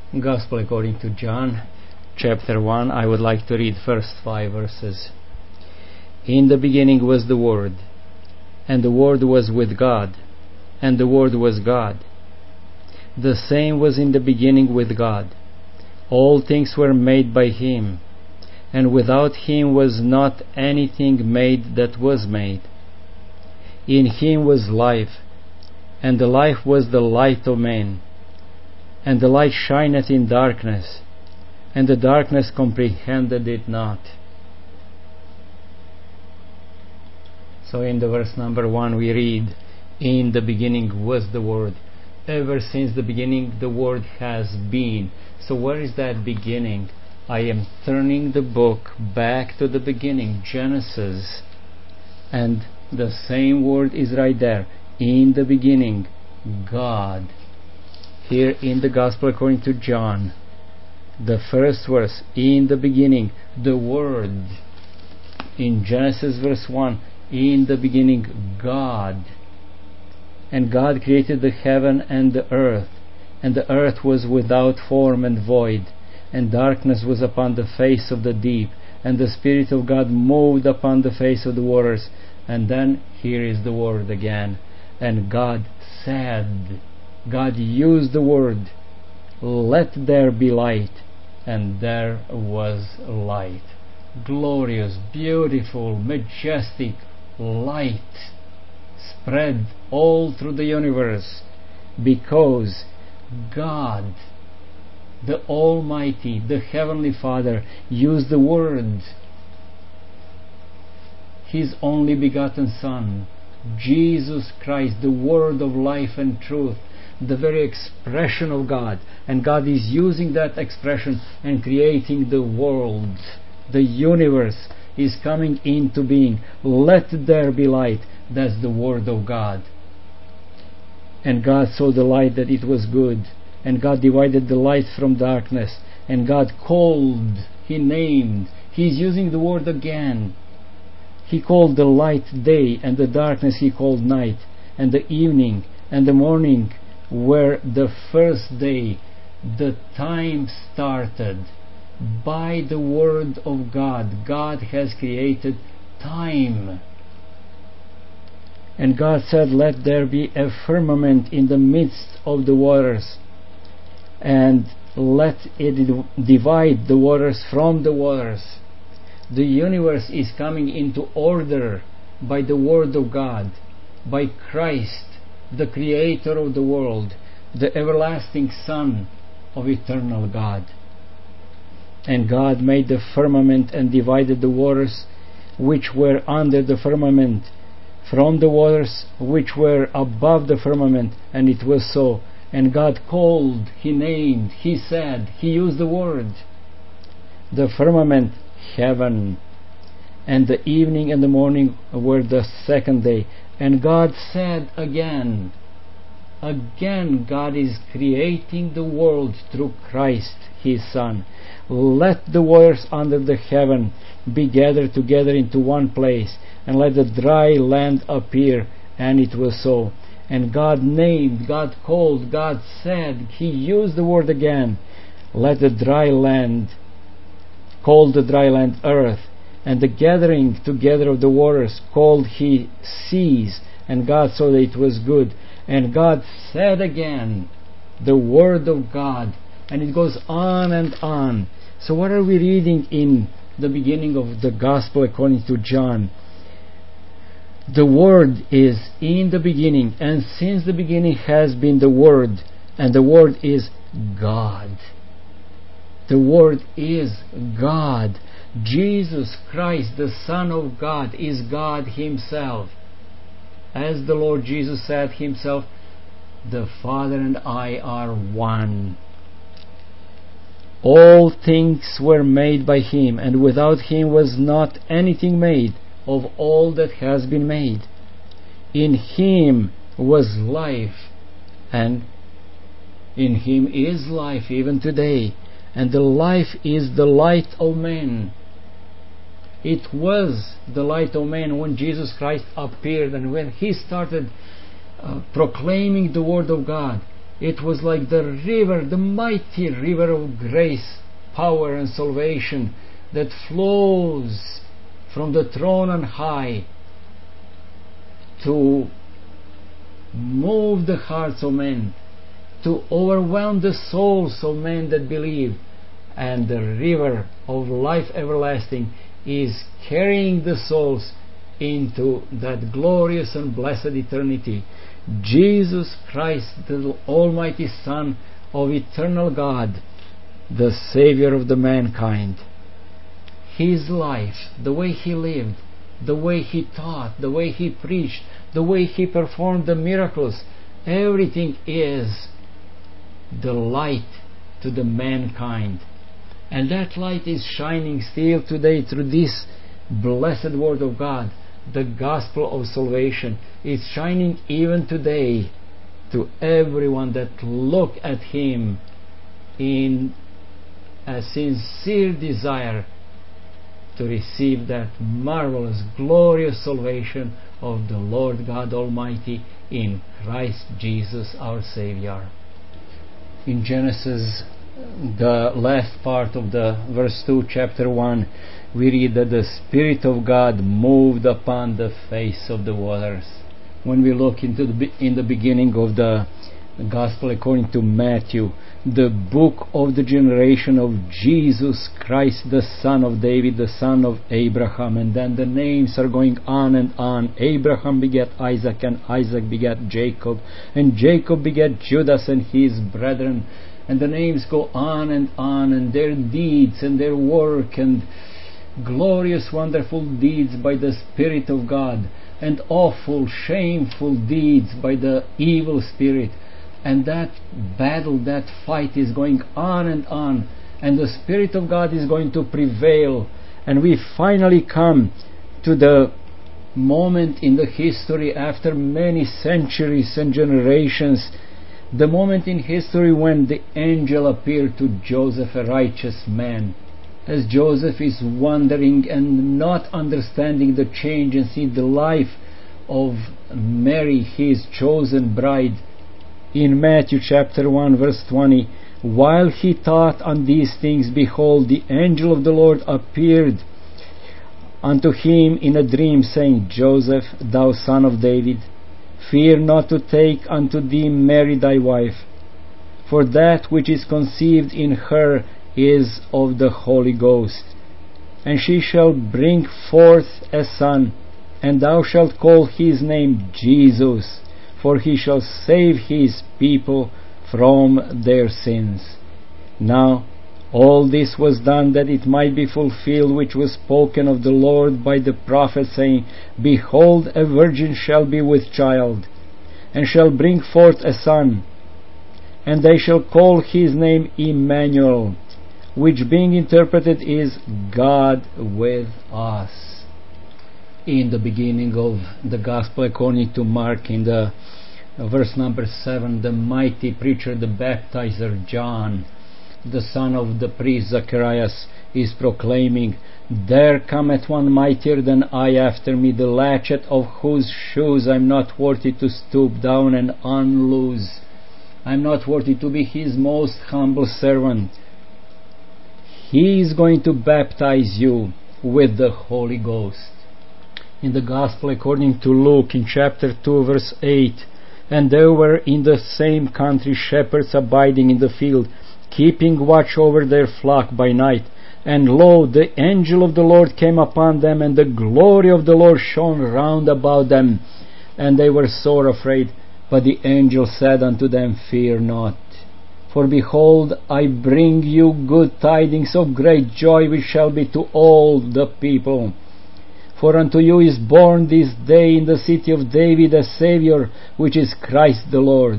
Gospel according to John, chapter 1. I would like to read first 5 verses. In the beginning was the Word, and the Word was with God, and the Word was God. The same was in the beginning with God. All things were made by Him, and without Him was not anything made that was made. In Him was life, and the life was the light of men. And the light shineth in darkness, and the darkness comprehended it not. So in the verse number 1 we read, in the beginning was the Word. Ever since the beginning the Word has been. So where is that beginning? I am turning the book back to the beginning, Genesis. And the same word is right there. In the beginning, God. Here in the Gospel according to John, the first verse, in the beginning, the Word. In Genesis verse 1, in the beginning, God. And God created the heaven and the earth, and the earth was without form and void, and darkness was upon the face of the deep, and the Spirit of God moved upon the face of the waters. And then here is the word again. And God said, God used the word, let there be light, and there was light. Glorious, beautiful, majestic light spread all through the universe, because God, the Almighty, the Heavenly Father, used the Word, His only begotten Son, Jesus Christ, the Word of life and truth, the very expression of God. And God is using that expression and creating the world. The universe is coming into being. Let there be light. That's the Word of God. And God saw the light that it was good. And God divided the light from darkness. And God called, He named. He's using the word again. He called the light day, and the darkness He called night. And the evening and the morning were the first day. The time started by the word of God. God has created time. And God said, let there be a firmament in the midst of the waters, and let it divide the waters from the waters. The universe is coming into order by the word of God, by Christ, the creator of the world, the everlasting Son of eternal God. And God made the firmament and divided the waters which were under the firmament from the waters which were above the firmament. And it was so. And God called, He named, He said, He used the word. The firmament, heaven. And the evening and the morning were the second day. And God said again, God is creating the world through Christ, His Son. Let the waters under the heaven be gathered together into one place, and let the dry land appear. And it was so. And God named, God called, God said, He used the word again. Let the dry land, called the dry land earth, and the gathering together of the waters called He seas. And God saw that it was good. And God said again, the word of God. And it goes on and on. So what are we reading in the beginning of the Gospel according to John? The Word is in the beginning, and since the beginning has been the Word, and the Word is God. The Word is God. Jesus Christ, the Son of God, is God Himself. As the Lord Jesus said Himself, the Father and I are one. All things were made by Him, and without Him was not anything made of all that has been made. In Him was life, and in Him is life even today, and the life is the light of men. It was the light of men when Jesus Christ appeared, and when He started proclaiming the Word of God. It was like the river, the mighty river of grace, power and salvation that flows from the throne on high to move the hearts of men, to overwhelm the souls of men that believe. And the river of life everlasting is carrying the souls into that glorious and blessed eternity. Jesus Christ, the Almighty Son of eternal God, the Savior of the mankind. His life, the way He lived, the way He taught, the way He preached, the way He performed the miracles, everything is the light to the mankind. And that light is shining still today through this blessed Word of God. The gospel of salvation is shining even today to everyone that look at Him in a sincere desire to receive that marvelous, glorious salvation of the Lord God Almighty in Christ Jesus our Savior. In Genesis, the last part of the verse 2, chapter 1, we read that the Spirit of God moved upon the face of the waters. When we look into in the beginning of the Gospel according to Matthew, the book of the generation of Jesus Christ, the son of David, the son of Abraham, and then the names are going on and on. Abraham begat Isaac, and Isaac begat Jacob, and Jacob begat Judas and his brethren, and the names go on, and their deeds and their work and glorious, wonderful deeds by the Spirit of God, and awful, shameful deeds by the evil spirit. And that battle, that fight is going on, and the Spirit of God is going to prevail. And we finally come to the moment in the history, after many centuries and generations, the moment in history when the angel appeared to Joseph, a righteous man. As Joseph is wondering and not understanding the changes in the life of Mary, his chosen bride. In Matthew chapter 1 verse 20, while he thought on these things, behold, the angel of the Lord appeared unto him in a dream, saying, Joseph, thou son of David, fear not to take unto thee Mary thy wife, for that which is conceived in her is of the Holy Ghost. And she shall bring forth a son, and thou shalt call his name Jesus, for he shall save his people from their sins. Now all this was done that it might be fulfilled which was spoken of the Lord by the prophet, saying, behold, a virgin shall be with child, and shall bring forth a son, and they shall call his name Emmanuel, which being interpreted is God with us. In the beginning of the Gospel according to Mark, in the verse number 7, the mighty preacher, the baptizer John, the son of the priest Zacharias, is proclaiming, there cometh one mightier than I after me, the latchet of whose shoes I am not worthy to stoop down and unloose. I am not worthy to be his most humble servant. He is going to baptize you with the Holy Ghost. In the Gospel according to Luke, in chapter 2 verse 8, and there were in the same country shepherds abiding in the field, keeping watch over their flock by night. And lo, the angel of the Lord came upon them, and the glory of the Lord shone round about them, and they were sore afraid. But the angel said unto them, fear not. For behold, I bring you good tidings of great joy, which shall be to all the people. For unto you is born this day in the city of David a Saviour, which is Christ the Lord.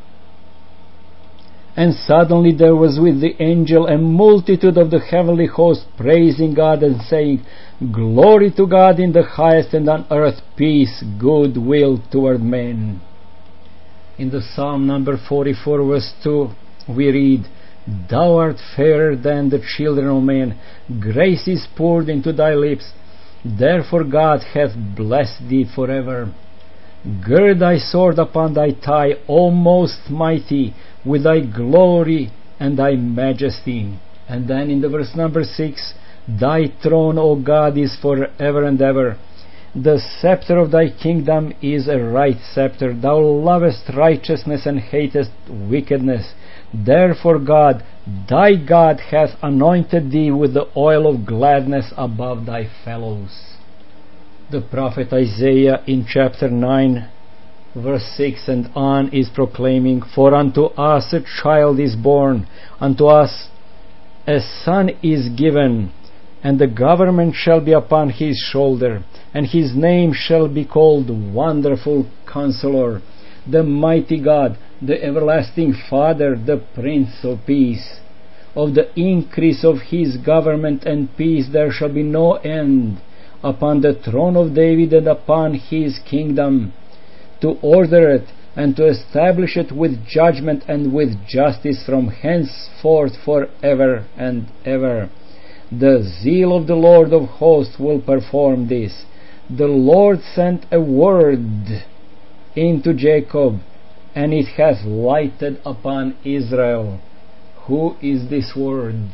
And suddenly there was with the angel a multitude of the heavenly host, praising God and saying, glory to God in the highest, and on earth peace, good will toward men. In the Psalm number 44 verse 2, we read, thou art fairer than the children of men, grace is poured into thy lips, therefore God hath blessed thee forever. Gird thy sword upon thy thigh, O most mighty, with thy glory and thy majesty. And then in the verse number 6, Thy throne, O God, is forever and ever. The scepter of thy kingdom is a right scepter. Thou lovest righteousness and hatest wickedness. Therefore God, thy God, hath anointed thee with the oil of gladness above thy fellows. The prophet Isaiah in chapter 9, verse 6 and on is proclaiming, For unto us a child is born, unto us a son is given, and the government shall be upon his shoulder, and his name shall be called Wonderful Counselor, the Mighty God, the Everlasting Father, the Prince of Peace. Of the increase of his government and peace there shall be no end, upon the throne of David and upon his kingdom, to order it and to establish it with judgment and with justice from henceforth forever and ever. The zeal of the Lord of hosts will perform this. The Lord sent a word into Jacob, and it hath lighted upon Israel. Who is this word?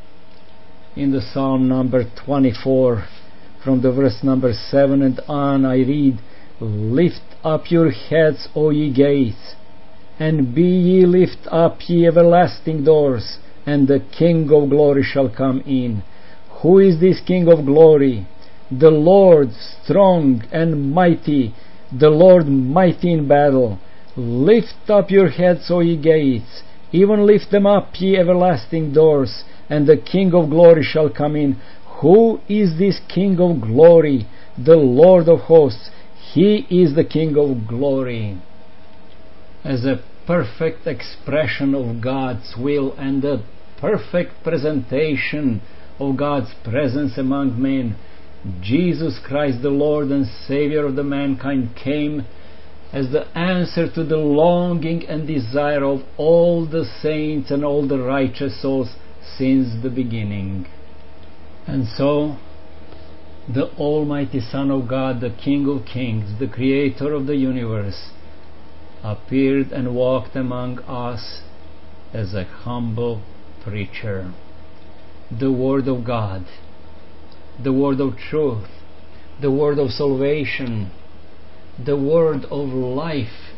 In the Psalm number 24, from the verse number 7 and on, I read, Lift up your heads, O ye gates, and be ye lift up, ye everlasting doors, and the King of glory shall come in. Who is this King of glory? The Lord strong and mighty, the Lord mighty in battle. Lift up your heads, O ye gates, even lift them up, ye everlasting doors, and the King of glory shall come in. Who is this King of glory? The Lord of hosts. He is the King of glory. As a perfect expression of God's will and a perfect presentation of God's presence among men, Jesus Christ, the Lord and Savior of the mankind, came as the answer to the longing and desire of all the saints and all the righteous souls since the beginning. And so, the Almighty Son of God, the King of Kings, the Creator of the universe, appeared and walked among us as a humble preacher. The Word of God, the Word of truth, the Word of salvation, the Word of life.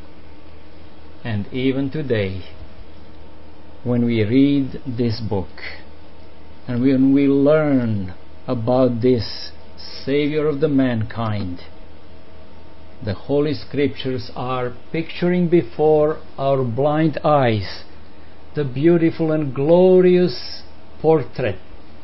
And even today, when we read this book, and when we learn about this Savior of the mankind, the Holy Scriptures are picturing before our blind eyes the beautiful and glorious portrait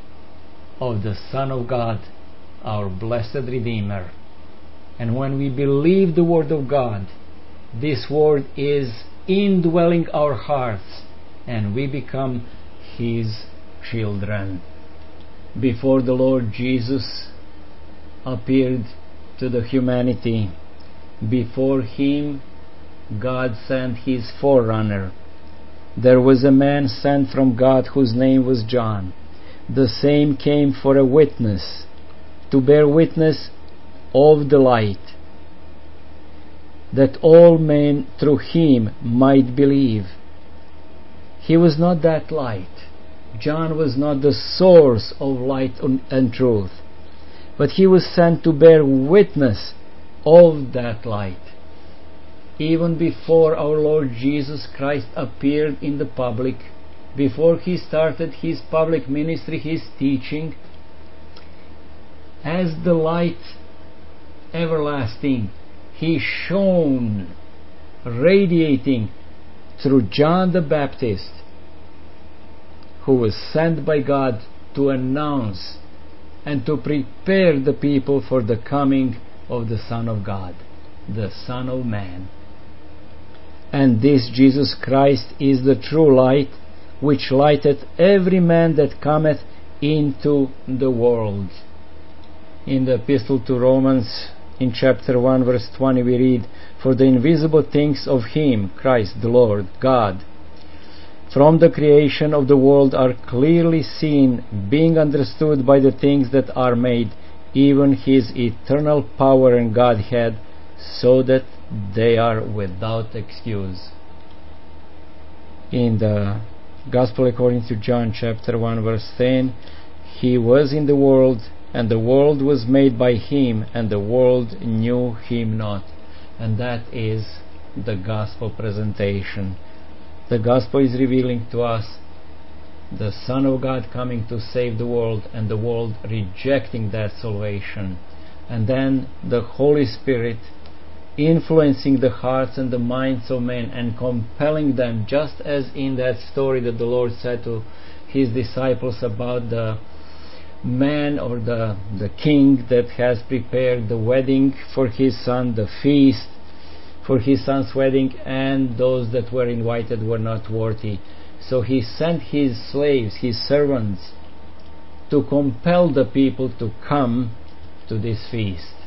of the Son of God, our blessed Redeemer. And when we believe the Word of God, this Word is indwelling our hearts, and we become His children. Before the Lord Jesus appeared to the humanity, before Him God sent His forerunner. There was a man sent from God whose name was John. The same came for a witness, to bear witness of the light, that all men through him might believe. He was not that light. John was not the source of light and truth, but he was sent to bear witness of that light. Even before our Lord Jesus Christ appeared in the public, before He started His public ministry, His teaching, as the light everlasting, He shone, radiating through John the Baptist, who was sent by God to announce and to prepare the people for the coming of the Son of God, the Son of Man. And this Jesus Christ is the true light, which lighteth every man that cometh into the world. In the Epistle to Romans, in chapter 1, verse 20, we read, For the invisible things of Him, Christ the Lord, God, from the creation of the world are clearly seen, being understood by the things that are made, even His eternal power and Godhead, so that they are without excuse. In the Gospel according to John chapter 1 verse 10, He was in the world, and the world was made by Him, and the world knew Him not. And that is the Gospel presentation. The Gospel is revealing to us the Son of God coming to save the world, and the world rejecting that salvation. And then the Holy Spirit influencing the hearts and the minds of men and compelling them, just as in that story that the Lord said to His disciples about the man or the king that has prepared the wedding for his son, the feast for his son's wedding, and those that were invited were not worthy. So He sent His slaves, His servants, to compel the people to come to this feast.